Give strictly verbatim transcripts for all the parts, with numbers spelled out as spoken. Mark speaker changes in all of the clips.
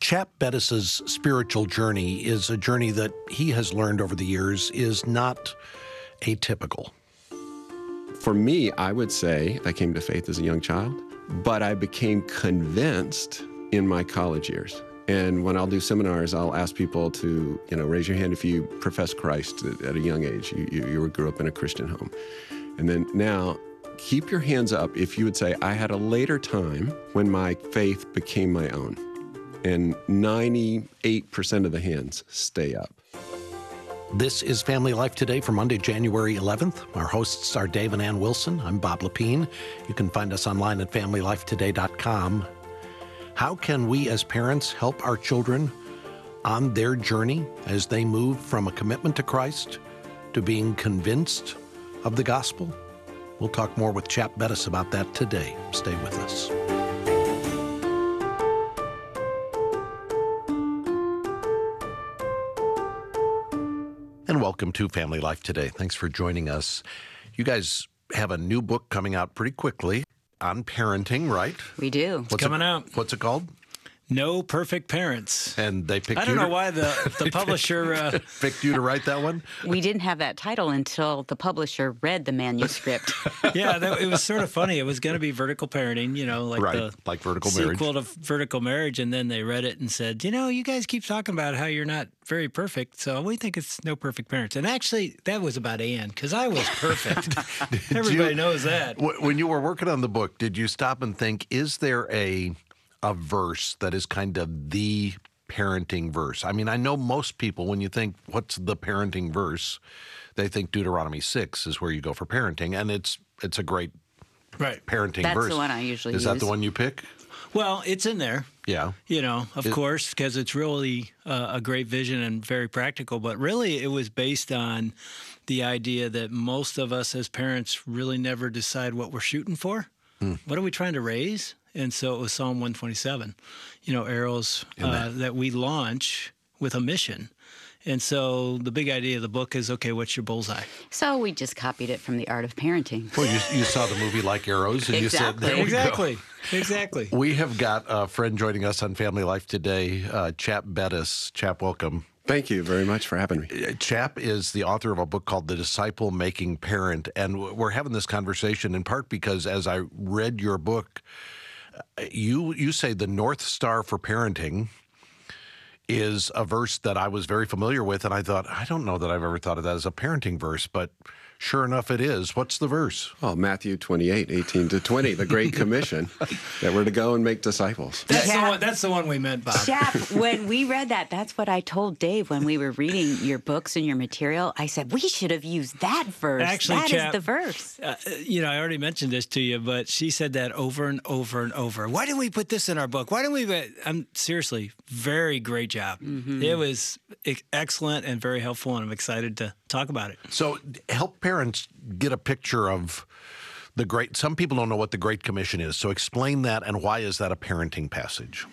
Speaker 1: Chap Bettis's spiritual journey is a journey that he has learned over the years is not atypical.
Speaker 2: For me, I would say I came to faith as a young child, but I became convinced in my college years. And when I'll do seminars, I'll ask people to, you know, raise your hand if you profess Christ at, at a young age. You, you, you grew up in a Christian home. And then now, keep your hands up if you would say, I had a later time when my faith became my own. And ninety-eight percent of the hands stay up.
Speaker 1: This is Family Life Today for Monday, January eleventh. Our hosts are Dave and Ann Wilson. I'm Bob Lepine. You can find us online at family life today dot com. How can we as parents help our children on their journey as they move from a commitment to Christ to being convinced of the gospel? We'll talk more with Chap Bettis about that today. Stay with us. And welcome to Family Life Today. Thanks for joining us. You guys have a new book coming out pretty quickly on parenting, right?
Speaker 3: We do.
Speaker 1: What's
Speaker 4: It's coming
Speaker 1: it,
Speaker 4: out.
Speaker 1: What's it called?
Speaker 4: No Perfect Parents.
Speaker 1: And they picked
Speaker 4: I don't
Speaker 1: you
Speaker 4: know
Speaker 1: to,
Speaker 4: why the, the publisher... Uh,
Speaker 1: picked you to write that one?
Speaker 3: We didn't have that title until the publisher read the manuscript.
Speaker 4: yeah, that, it was sort of funny. It was going to be Vertical Parenting, you know, like
Speaker 1: Right,
Speaker 4: the
Speaker 1: like Vertical Marriage.
Speaker 4: sequel to Vertical Marriage, and then they read it and said, you know, you guys keep talking about how you're not very perfect, so we think it's No Perfect Parents. And actually, that was about Ann, because I was perfect. Everybody
Speaker 1: you,
Speaker 4: knows that.
Speaker 1: When you were working on the book, did you stop and think, is there a... a verse that is kind of the parenting verse? I mean, I know most people, when you think, what's the parenting verse, they think Deuteronomy six is where you go for parenting, and it's it's a great
Speaker 4: Right.
Speaker 1: parenting
Speaker 3: That's
Speaker 1: verse.
Speaker 3: the one I usually
Speaker 1: Is
Speaker 3: use.
Speaker 1: that the one you pick?
Speaker 4: Well, it's in there.
Speaker 1: Yeah.
Speaker 4: You know, of
Speaker 1: It-
Speaker 4: course, because it's really uh, a great vision and very practical. But really, it was based on the idea that most of us as parents really never decide what we're shooting for.
Speaker 1: Hmm.
Speaker 4: What are we trying to raise? And so it was Psalm one twenty-seven, you know, arrows
Speaker 1: In
Speaker 4: uh,
Speaker 1: that.
Speaker 4: that we launch with a mission. And so the big idea of the book is, okay, what's your bullseye?
Speaker 3: So we just copied it from The Art of Parenting.
Speaker 1: Well, you, you saw the movie Like Arrows, and you said,
Speaker 3: Exactly.
Speaker 1: there we go.
Speaker 4: Exactly. Exactly.
Speaker 1: We have got a friend joining us on Family Life today, uh, Chap Bettis. Chap, welcome.
Speaker 2: Thank you very much for having me.
Speaker 1: Chap is the author of a book called The Disciple-Making Parent, and we're having this conversation in part because as I read your book, you you say the North Star for parenting is a verse that I was very familiar with, and I thought, I don't know that I've ever thought of that as a parenting verse, but sure enough it is. What's the verse?
Speaker 2: Well, Matthew twenty-eight, eighteen to twenty, the Great Commission, that we're to go and make disciples.
Speaker 4: That's,
Speaker 3: Yeah.
Speaker 4: the one, that's the one we meant, Bob.
Speaker 3: Chap, when we read that, that's what I told Dave when we were reading your books and your material. I said, we should have used that verse.
Speaker 4: Actually,
Speaker 3: That is
Speaker 4: Chap,
Speaker 3: the verse.
Speaker 4: Uh, you know, I already mentioned this to you, but she said that over and over and over. Why didn't we put this in our book? Why didn't we? I'm seriously, very great job.
Speaker 3: Mm-hmm.
Speaker 4: It was ex- excellent and very helpful, and I'm excited to talk about it.
Speaker 1: So help parents get a picture of the great, some people don't know what the Great Commission is, so explain that, and why is that a parenting passage?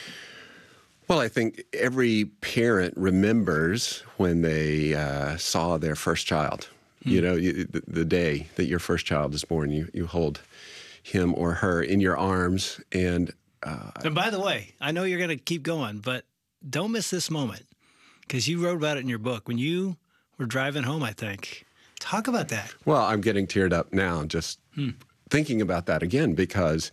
Speaker 2: Well, I think every parent remembers when they uh, saw their first child.
Speaker 4: Hmm.
Speaker 2: You know, you, the, the day that your first child is born, you, you hold him or her in your arms. And uh,
Speaker 4: And by the way, I know you're going to keep going, but don't miss this moment because you wrote about it in your book when you were driving home, I think. Talk about that.
Speaker 2: well, I'm getting teared up now just
Speaker 4: Hmm.
Speaker 2: thinking about that again, because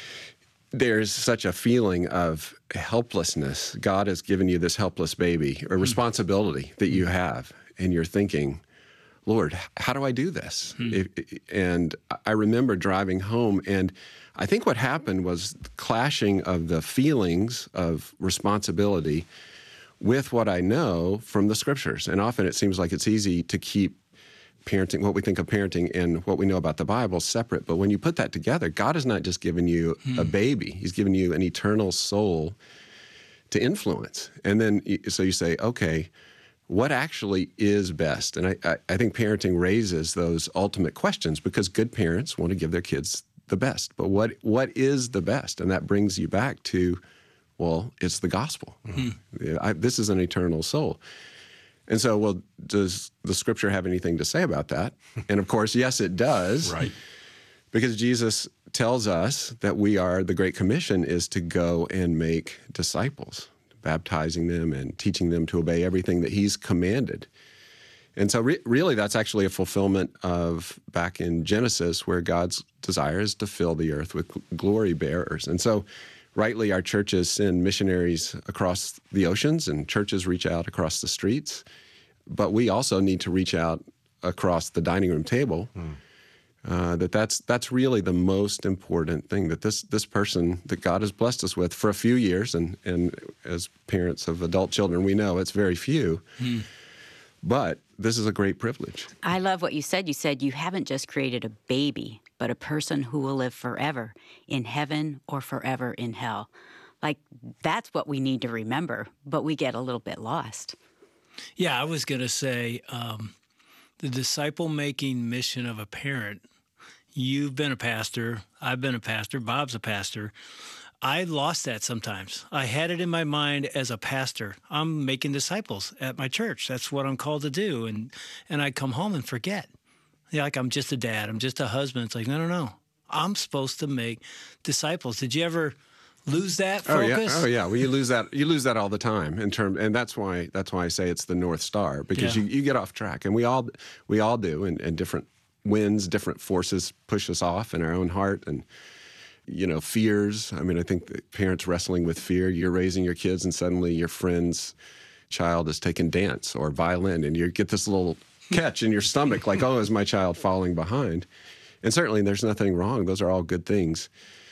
Speaker 2: there's such a feeling of helplessness. God has given you this helpless baby, a responsibility that you have, and you're thinking, Lord, how do I do this? If, and I remember driving home, and I think what happened was the clashing of the feelings of responsibility with what I know from the scriptures. And often it seems like it's easy to keep parenting, what we think of parenting and what we know about the Bible, separate. But when you put that together, God has not just given you a baby, He's given you an eternal soul to influence. And then, y- so you say, okay, what actually is best? And I, I, I think parenting raises those ultimate questions, because good parents want to give their kids the best. But what what is the best? And that brings you back to, well, it's the gospel. Mm-hmm. I, this is an eternal soul. And so, well, does the scripture have anything to say about that? And of course, yes, it does.
Speaker 1: Right.
Speaker 2: Because Jesus tells us that we are, the Great Commission is to go and make disciples, baptizing them and teaching them to obey everything that he's commanded. And so re- really that's actually a fulfillment of back in Genesis, where God's desire is to fill the earth with glory bearers. And so rightly, our churches send missionaries across the oceans and churches reach out across the streets. But we also need to reach out across the dining room table. Mm. Uh, that that's that's really the most important thing, that this this person that God has blessed us with for a few years, and, and as parents of adult children, we know it's very few, mm. but this is a great privilege.
Speaker 3: I love what you said. You said you haven't just created a baby, but a person who will live forever in heaven or forever in hell. Like, that's what we need to remember, but we get a little bit lost.
Speaker 4: Yeah, I was going to say um, the disciple-making mission of a parent. You've been a pastor. I've been a pastor. Bob's a pastor. I lost that sometimes. I had it in my mind as a pastor. I'm making disciples at my church. That's what I'm called to do. And and I come home and forget. Yeah, like I'm just a dad. I'm just a husband. It's like, no, no, no. I'm supposed to make disciples. Did you ever lose that focus?
Speaker 2: Oh yeah, oh yeah. Well, you lose that. You lose that all the time in term, and that's why that's why I say it's the North Star, because yeah. you, you get off track, and we all we all do, and, and different winds, different forces push us off in our own heart, and you know, fears. I mean, I think that parents wrestling with fear. You're raising your kids, and suddenly your friend's child is taking dance or violin, and you get this little catch in your stomach, like, oh, is my child falling behind? And certainly, there's nothing wrong. Those are all good things.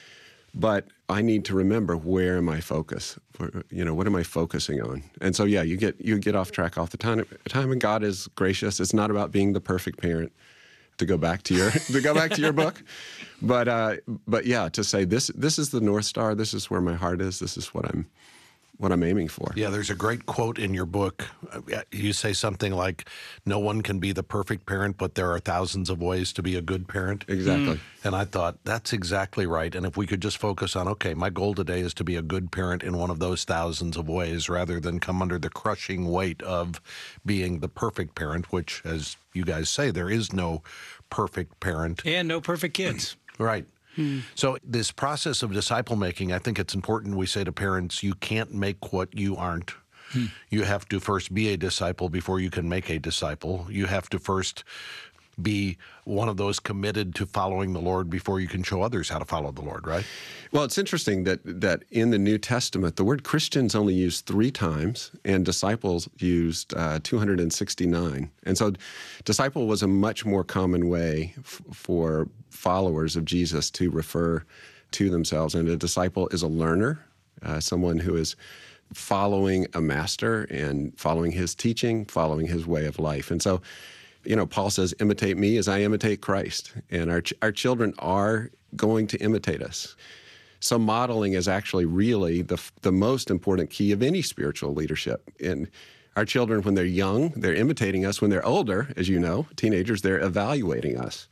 Speaker 2: But I need to remember, where am I focused? You know, what am I focusing on? And so, yeah, you get you get off track all the time. Time, and God is gracious. It's not about being the perfect parent. To go back to your to go back to your book, but uh, but yeah, to say this this is the North Star. This is where my heart is. This is what I'm what I'm aiming for.
Speaker 1: Yeah, there's a great quote in your book. You say something like, "No one can be the perfect parent, but there are thousands of ways to be a good parent."
Speaker 2: Exactly.
Speaker 1: Mm. And I thought, that's exactly right. And if we could just focus on, okay, my goal today is to be a good parent in one of those thousands of ways, rather than come under the crushing weight of being the perfect parent, which, as you guys say, there is no perfect parent.
Speaker 4: And no perfect kids.
Speaker 1: Right. Hmm. So this process of disciple making, I think it's important we say to parents, you can't make what you aren't. Hmm. You have to first be a disciple before you can make a disciple. You have to first be one of those committed to following the Lord before you can show others how to follow the Lord, right?
Speaker 2: Well, it's interesting that that in the New Testament, the word Christians only used three times, and disciples used uh, two hundred sixty-nine. And so disciple was a much more common way f- for followers of Jesus to refer to themselves. And a disciple is a learner, uh, someone who is following a master and following his teaching, following his way of life. And so, you know, Paul says, imitate me as I imitate Christ. And our ch- our children are going to imitate us. So modeling is actually really the the most important key of any spiritual leadership. And our children, when they're young, they're imitating us. When they're older, as you know, teenagers, they're evaluating us.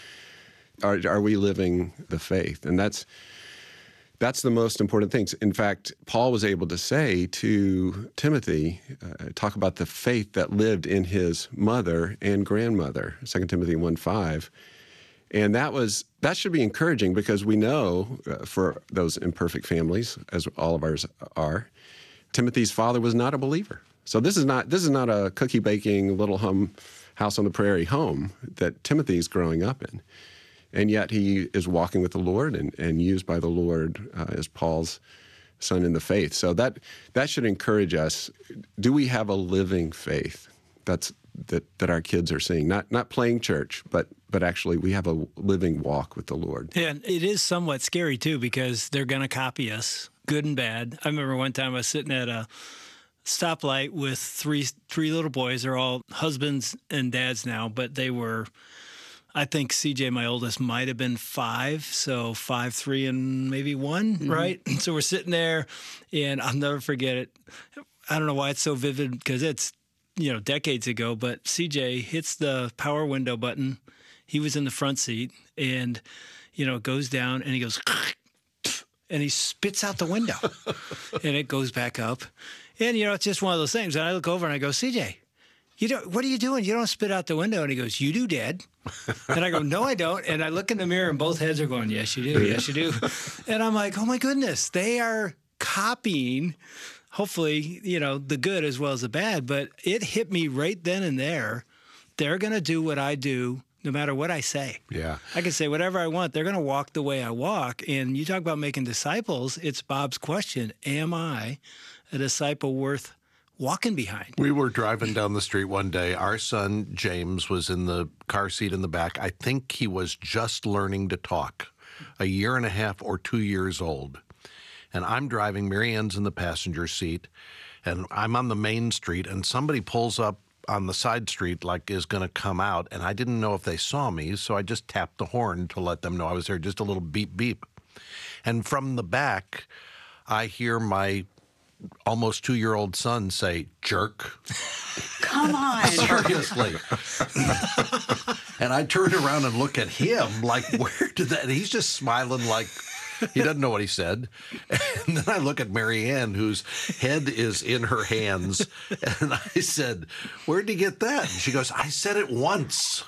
Speaker 2: Are, are we living the faith? And that's That's the most important thing. In fact, Paul was able to say to Timothy, uh, talk about the faith that lived in his mother and grandmother, Second Timothy one five. And that was that should be encouraging, because we know uh, for those imperfect families, as all of ours are, Timothy's father was not a believer. So this is not this is not a cookie baking little hum house on the prairie home that Timothy's growing up in. And yet he is walking with the Lord and, and used by the Lord uh, as Paul's son in the faith. So that that should encourage us. Do we have a living faith? That's that that our kids are seeing. Not not playing church, but but actually we have a living walk with the Lord.
Speaker 4: And it is somewhat scary too, because they're going to copy us, good and bad. I remember one time I was sitting at a stoplight with three three little boys. They're all husbands and dads now, but they were, I think C J, my oldest, might have been five, so five, three, and maybe one, mm-hmm. right? So we're sitting there, and I'll never forget it. I don't know why it's so vivid, because it's, you know, decades ago, but C J hits the power window button. He was in the front seat, and, you know, it goes down, and he goes, and he spits out the window, and it goes back up. And, you know, it's just one of those things. And I look over, and I go, C J, You don't, what are you doing? You don't spit out the window. And he goes, you do, Dad. And I go, no, I don't. And I look in the mirror and both heads are going, yes, you do. Yes, you do. And I'm like, oh, my goodness. They are copying, hopefully, you know, the good as well as the bad, but it hit me right then and there. They're going to do what I do no matter what I say.
Speaker 1: Yeah.
Speaker 4: I can say whatever I want. They're going to walk the way I walk. And you talk about making disciples. It's Bob's question. Am I a disciple worth walking behind?
Speaker 1: We were driving down the street one day. Our son, James, was in the car seat in the back. I think he was just learning to talk, a year and a half or two years old. And I'm driving, Mary Ann's in the passenger seat, and I'm on the main street, and somebody pulls up on the side street like is going to come out, and I didn't know if they saw me, so I just tapped the horn to let them know I was there, just a little beep, beep. And from the back, I hear my almost two-year-old son say, jerk.
Speaker 3: Come on.
Speaker 1: Seriously. And I turned around and look at him like, where did that? And he's just smiling like he doesn't know what he said. And then I look at Mary Ann, whose head is in her hands, and I said, where'd you get that? And she goes, I said it once.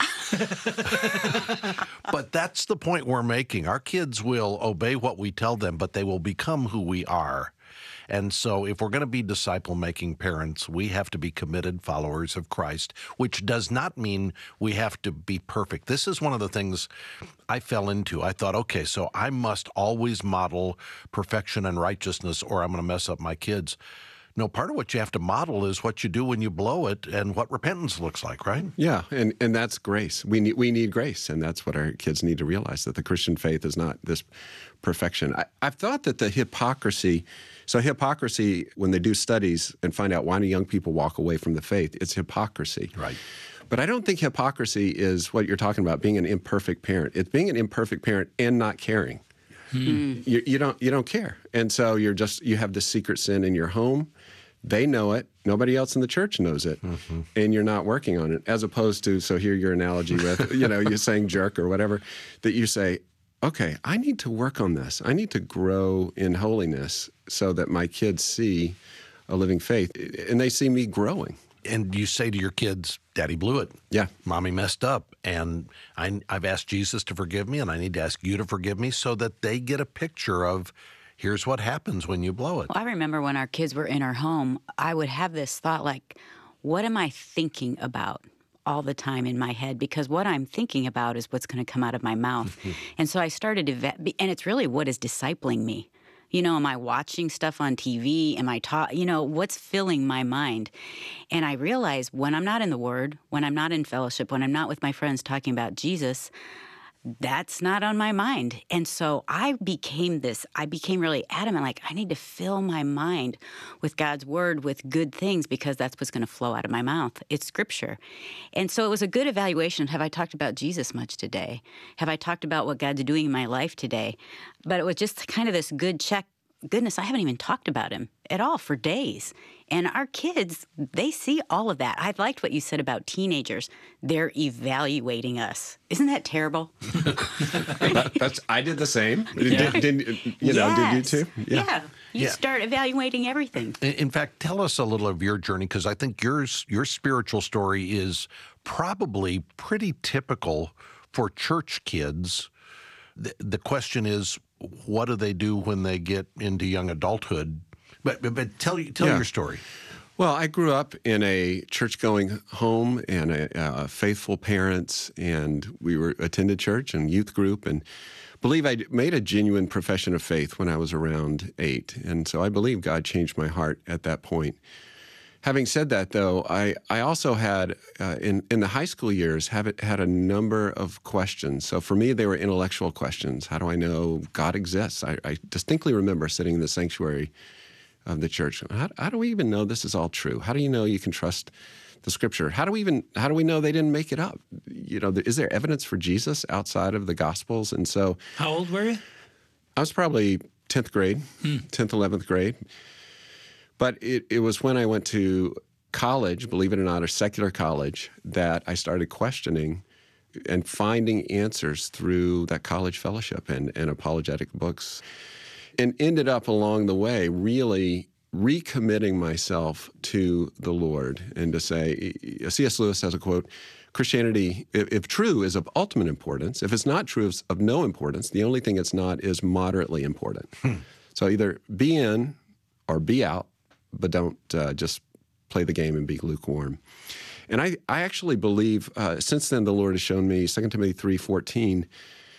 Speaker 1: But that's the point we're making. Our kids will obey what we tell them, but they will become who we are. And so if we're going to be disciple-making parents, we have to be committed followers of Christ, which does not mean we have to be perfect. This is one of the things I fell into. I thought, okay, so I must always model perfection and righteousness or I'm going to mess up my kids. No, part of what you have to model is what you do when you blow it and what repentance looks like, right?
Speaker 2: Yeah, and, and that's grace. We need we need grace, and that's what our kids need to realize, that the Christian faith is not this perfection. I, I've thought that the hypocrisy, so hypocrisy, when they do studies and find out why do young people walk away from the faith, it's hypocrisy.
Speaker 1: Right.
Speaker 2: But I don't think hypocrisy is what you're talking about, being an imperfect parent. It's being an imperfect parent and not caring. Hmm. You, you don't you don't care, and so you're just you have this secret sin in your home. They know it. Nobody else in the church knows it, mm-hmm. and you're not working on it. As opposed to, so here your analogy with, you know, you're saying jerk or whatever, that you say, okay, I need to work on this. I need to grow in holiness so that my kids see a living faith, and they see me growing.
Speaker 1: And you say to your kids, Daddy blew it.
Speaker 2: Yeah.
Speaker 1: Mommy messed up. And I, I've asked Jesus to forgive me, and I need to ask you to forgive me so that they get a picture of, here's what happens when you blow it.
Speaker 3: Well, I remember when our kids were in our home, I would have this thought like, what am I thinking about all the time in my head? Because what I'm thinking about is what's going to come out of my mouth. And so I started to, vet, and it's really what is discipling me. You know, am I watching stuff on T V? Am I taught, you know, what's filling my mind? And I realized when I'm not in the Word, when I'm not in fellowship, when I'm not with my friends talking about Jesus, that's not on my mind. And so I became this, I became really adamant, like I need to fill my mind with God's word, with good things, because that's what's going to flow out of my mouth. It's scripture. And so it was a good evaluation. Have I talked about Jesus much today? Have I talked about what God's doing in my life today? But it was just kind of this good check. Goodness, I haven't even talked about him at all for days. And our kids, they see all of that. I liked what you said about teenagers. They're evaluating us. Isn't that terrible?
Speaker 2: that, that's I did the same.
Speaker 1: Yeah.
Speaker 2: Did, did, you know,
Speaker 3: yes.
Speaker 2: did you too?
Speaker 3: Yeah. yeah. You
Speaker 1: Yeah.
Speaker 3: start evaluating everything.
Speaker 1: In fact, tell us a little of your journey, because I think yours, your spiritual story is probably pretty typical for church kids. The, the question is, what do they do when they get into young adulthood? But but, but tell tell
Speaker 2: Yeah.
Speaker 1: your story.
Speaker 2: Well, I grew up in a church-going home and a, uh, faithful parents, and we were attended church and youth group, and believe I made a genuine profession of faith when I was around eight, and so I believe God changed my heart at that point. Having said that, though, I, I also had, uh, in, in the high school years, have it, had a number of questions. So for me, they were intellectual questions. How do I know God exists? I, I distinctly remember sitting in the sanctuary of the church. How, how do we even know this is all true? How do you know you can trust the Scripture? How do we even, how do we know they didn't make it up? You know, is there evidence for Jesus outside of the Gospels? And so...
Speaker 4: How old were you?
Speaker 2: I was probably tenth grade, hmm. tenth, eleventh grade. But it, it was when I went to college, believe it or not, a secular college, that I started questioning and finding answers through that college fellowship and, and apologetic books, and ended up along the way really recommitting myself to the Lord and to say, C S Lewis has a quote, Christianity, if, if true, is of ultimate importance. If it's not true, it's of no importance. The only thing it's not is moderately important. Hmm. So either be in or be out, but don't uh, just play the game and be lukewarm. And I, I actually believe, uh, since then the Lord has shown me, Second Timothy three fourteen,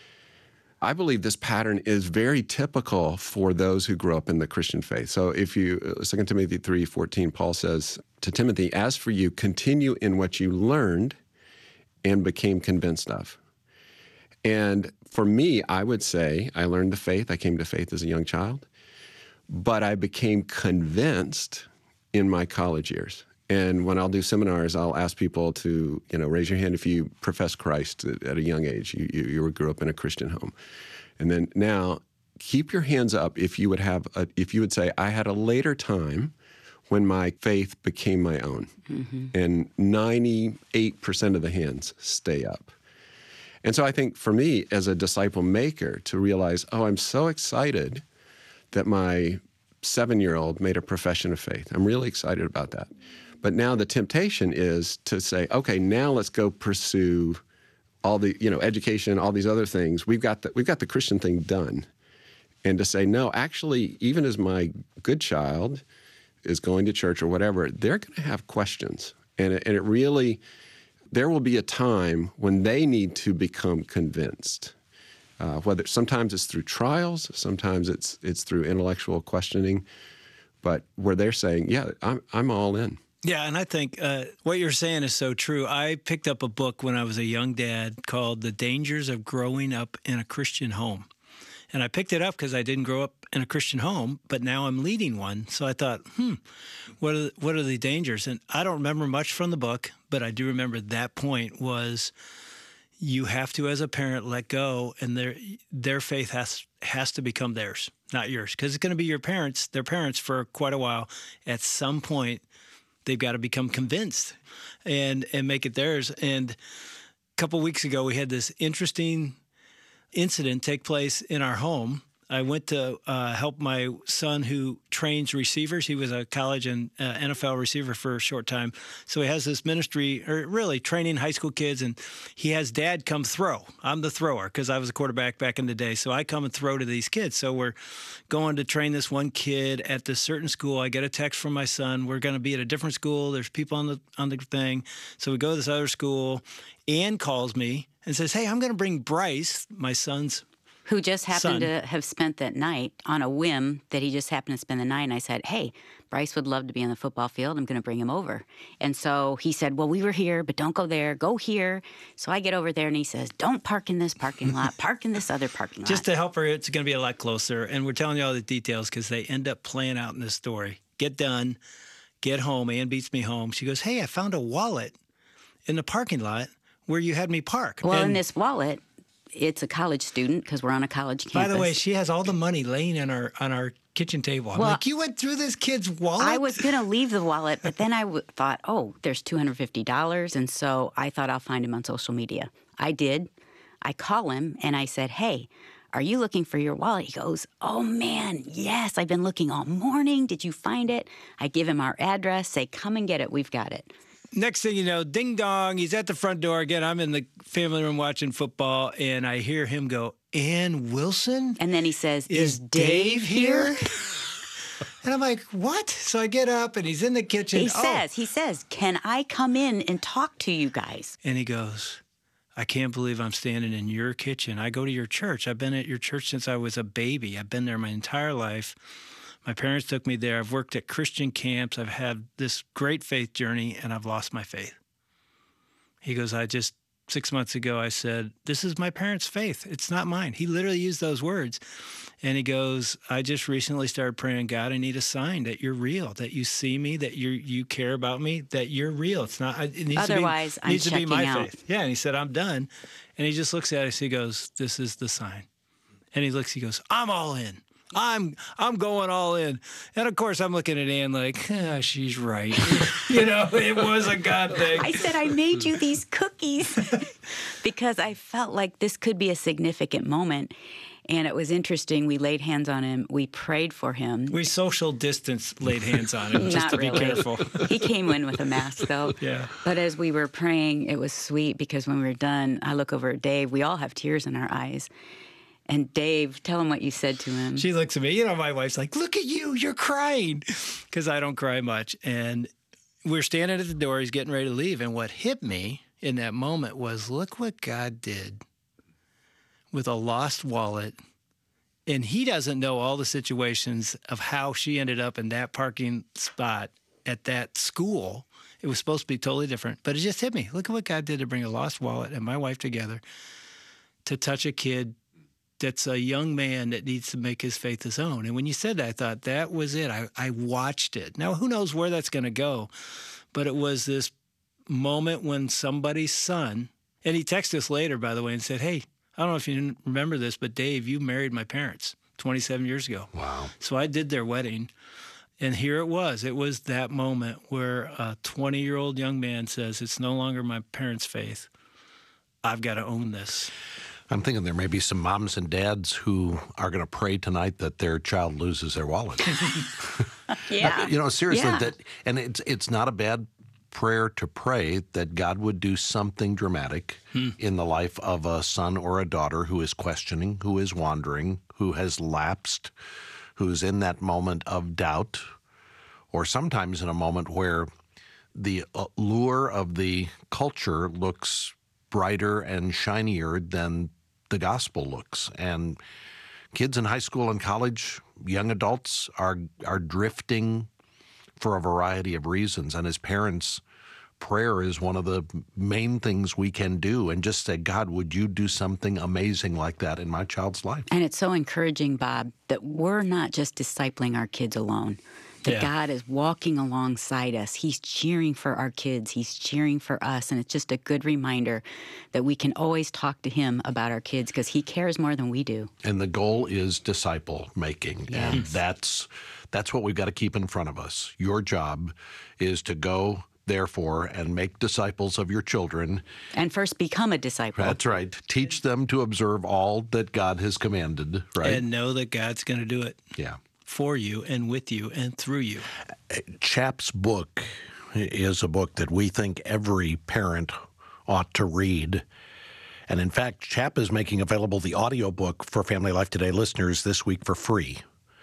Speaker 2: I believe this pattern is very typical for those who grow up in the Christian faith. So if you, Second Timothy three fourteen, Paul says to Timothy, as for you, continue in what you learned and became convinced of. And for me, I would say I learned the faith. I came to faith as a young child, but I became convinced in my college years. And when I'll do seminars, I'll ask people to, you know, raise your hand if you profess Christ at a young age. You, you, you grew up in a Christian home. And then now, keep your hands up if you would have, a, if you would say, I had a later time when my faith became my own. Mm-hmm. And ninety-eight percent of the hands stay up. And so I think for me, as a disciple maker, to realize, oh, I'm so excited that my seven-year-old made a profession of faith. I'm really excited about that. But now the temptation is to say, okay, now let's go pursue all the, you know, education, all these other things. We've got the, we've got the Christian thing done. And to say, no, actually, even as my good child is going to church or whatever, they're going to have questions. And it, and it really, there will be a time when they need to become convinced. Uh, whether sometimes it's through trials, sometimes it's it's through intellectual questioning, but where they're saying, yeah, I'm I'm all in.
Speaker 4: Yeah, and I think uh, what you're saying is so true. I picked up a book when I was a young dad called The Dangers of Growing Up in a Christian Home. And I picked it up because I didn't grow up in a Christian home, but now I'm leading one. So I thought, hmm, what are the, what are the dangers? And I don't remember much from the book, but I do remember that point was you have to, as a parent, let go, and their their faith has has to become theirs, not yours, because it's going to be your parents, their parents for quite a while. At some point, they've got to become convinced and and make it theirs. And a couple weeks ago, we had this interesting incident take place in our home. I went to uh, help my son who trains receivers. He was a college and uh, N F L receiver for a short time. So he has this ministry, or really training high school kids, and he has dad come throw. I'm the thrower because I was a quarterback back in the day. So I come and throw to these kids. So we're going to train this one kid at this certain school. I get a text from my son. We're going to be at a different school. There's people on the on the thing. So we go to this other school. Ann calls me and says, hey, I'm going to bring Bryce, my son's
Speaker 3: who just happened
Speaker 4: son.
Speaker 3: to have spent that night on a whim that he just happened to spend the night. And I said, hey, Bryce would love to be on the football field. I'm going to bring him over. And so he said, well, we were here, but don't go there. Go here. So I get over there and he says, don't park in this parking lot. Park in this other parking lot.
Speaker 4: Just to help her, it's going to be a lot closer. And we're telling you all the details because they end up playing out in this story. Get done. Get home. Ann beats me home. She goes, hey, I found a wallet in the parking lot where you had me park.
Speaker 3: Well,
Speaker 4: and
Speaker 3: in this wallet, it's a college student because we're on a college campus.
Speaker 4: By the way, she has all the money laying on our on our kitchen table. I'm
Speaker 3: well,
Speaker 4: like, you went through this kid's wallet?
Speaker 3: I was going to leave the wallet, but then I w- thought, oh, there's two hundred fifty dollars. And so I thought I'll find him on social media. I did. I call him and I said, hey, are you looking for your wallet? He goes, oh, man, yes, I've been looking all morning. Did you find it? I give him our address, say, come and get it. We've got it.
Speaker 4: Next thing you know, ding dong, he's at the front door again. I'm in the family room watching football, and I hear him go, Ann Wilson?
Speaker 3: And then he says,
Speaker 4: Is,
Speaker 3: is Dave here?
Speaker 4: And I'm like, what? So I get up, and he's in the kitchen.
Speaker 3: He
Speaker 4: oh.
Speaker 3: says, he says, can I come in and talk to you guys?
Speaker 4: And he goes, I can't believe I'm standing in your kitchen. I go to your church. I've been at your church since I was a baby. I've been there my entire life. My parents took me there. I've worked at Christian camps. I've had this great faith journey, and I've lost my faith. He goes, I just, six months ago, I said, this is my parents' faith. It's not mine. He literally used those words. And he goes, I just recently started praying, God, I need a sign that you're real, that you see me, that you you care about me, that you're real. It's not, it needs
Speaker 3: Otherwise,
Speaker 4: to be,
Speaker 3: I'm
Speaker 4: needs to be my
Speaker 3: checking out.
Speaker 4: faith. Yeah, and he said, I'm done. And he just looks at us. He goes, this is the sign. And he looks, he goes, I'm all in. I'm I'm going all in. And, of course, I'm looking at Ann like, ah, she's right. You know, it was a God thing.
Speaker 3: I said, I made you these cookies because I felt like this could be a significant moment. And it was interesting. We laid hands on him. We prayed for him.
Speaker 4: We social distance laid hands on him just
Speaker 3: Not
Speaker 4: to be
Speaker 3: really.
Speaker 4: careful.
Speaker 3: He came in with a mask, though.
Speaker 4: Yeah.
Speaker 3: But as we were praying, it was sweet because when we were done, I look over at Dave. We all have tears in our eyes. And Dave, tell him what you said to him.
Speaker 4: She looks at me. You know, my wife's like, look at you. You're crying. Because I don't cry much. And we're standing at the door. He's getting ready to leave. And what hit me in that moment was, look what God did with a lost wallet. And he doesn't know all the situations of how she ended up in that parking spot at that school. It was supposed to be totally different. But it just hit me. Look at what God did to bring a lost wallet and my wife together to touch a kid that's a young man that needs to make his faith his own. And when you said that, I thought that was it. I, I watched it. Now, who knows where that's going to go? But it was this moment when somebody's son, and he texted us later, by the way, and said, hey, I don't know if you remember this, but Dave, you married my parents twenty-seven years ago.
Speaker 1: Wow.
Speaker 4: So I did their wedding. And here it was. It was that moment where a twenty-year-old young man says, it's no longer my parents' faith. I've got to own this.
Speaker 1: I'm thinking there may be some moms and dads who are going to pray tonight that their child loses their wallet.
Speaker 3: Yeah.
Speaker 1: You know, seriously,
Speaker 3: Yeah.
Speaker 1: that, and it's it's not a bad prayer to pray that God would do something dramatic hmm. in the life of a son or a daughter who is questioning, who is wandering, who has lapsed, who's in that moment of doubt, or sometimes in a moment where the lure of the culture looks brighter and shinier than the gospel looks. And kids in high school and college, young adults are are drifting for a variety of reasons. And as parents, prayer is one of the main things we can do. And just say, God, would you do something amazing like that in my child's life?
Speaker 3: And it's so encouraging, Bob, that we're not just discipling our kids alone. That
Speaker 4: Yeah.
Speaker 3: God is walking alongside us. He's cheering for our kids. He's cheering for us. And it's just a good reminder that we can always talk to him about our kids because he cares more than we do.
Speaker 1: And the goal is disciple making.
Speaker 3: Yes.
Speaker 1: And that's that's what we've got to keep in front of us. Your job is to go, therefore, and make disciples of your children.
Speaker 3: And first become a disciple.
Speaker 1: That's right. Teach them to observe all that God has commanded, right?
Speaker 4: And know that God's going to do it
Speaker 1: yeah.
Speaker 4: for you and with you and through you.
Speaker 1: Chap's book is a book that we think every parent ought to read. And in fact, Chap is making available the audiobook for Family Life Today listeners this week for free.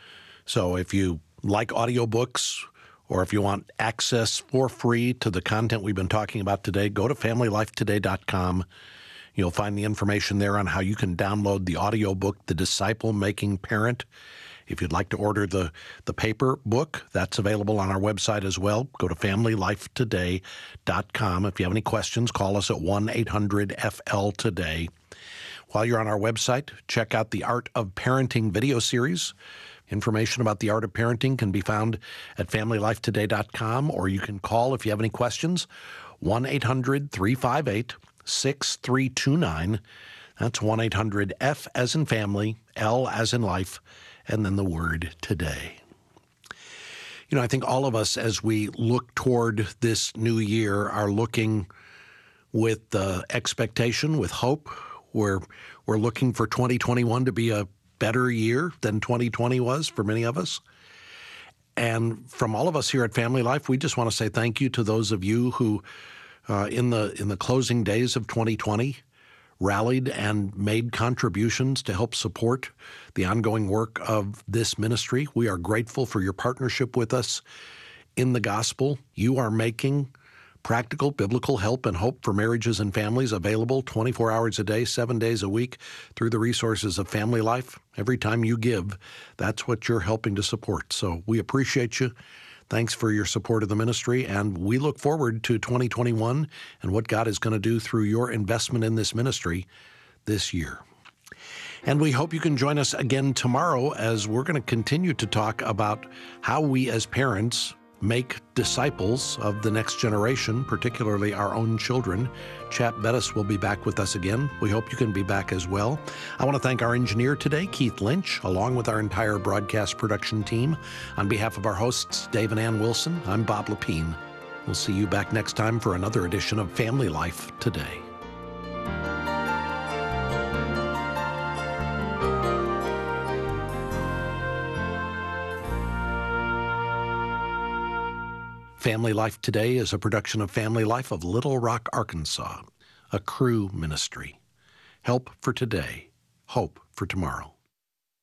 Speaker 1: So if you like audiobooks, or if you want access for free to the content we've been talking about today, go to family life today dot com. You'll find the information there on how you can download the audiobook, The Disciple Making Parent. If you'd like to order the, the paper book, that's available on our website as well. Go to family life today dot com. If you have any questions, call us at one eight hundred F L today. While you're on our website, check out the Art of Parenting video series. Information about the Art of Parenting can be found at family life today dot com, or you can call if you have any questions, one eight hundred three five eight six three two nine. That's one eight hundred F as in family, L as in life, and then the word today. You know, I think all of us, as we look toward this new year, are looking with uh, expectation, with hope. We're, we're looking for twenty twenty-one to be a better year than twenty twenty was for many of us. And from all of us here at Family Life, we just want to say thank you to those of you who, uh, in the in the closing days of twenty twenty, rallied and made contributions to help support the ongoing work of this ministry. We are grateful for your partnership with us in the gospel. You are making practical biblical help and hope for marriages and families available twenty-four hours a day, seven days a week through the resources of Family Life. Every time you give, that's what you're helping to support. So we appreciate you. Thanks for your support of the ministry, and we look forward to twenty twenty-one and what God is going to do through your investment in this ministry this year. And we hope you can join us again tomorrow as we're going to continue to talk about how we as parents make disciples of the next generation, particularly our own children. Chap Bettis will be back with us again. We hope you can be back as well. I want to thank our engineer today, Keith Lynch, along with our entire broadcast production team. On behalf of our hosts, Dave and Ann Wilson, I'm Bob Lepine. We'll see you back next time for another edition of Family Life Today. Family Life Today is a production of Family Life of Little Rock, Arkansas, a Cru ministry. Help for today, hope for tomorrow.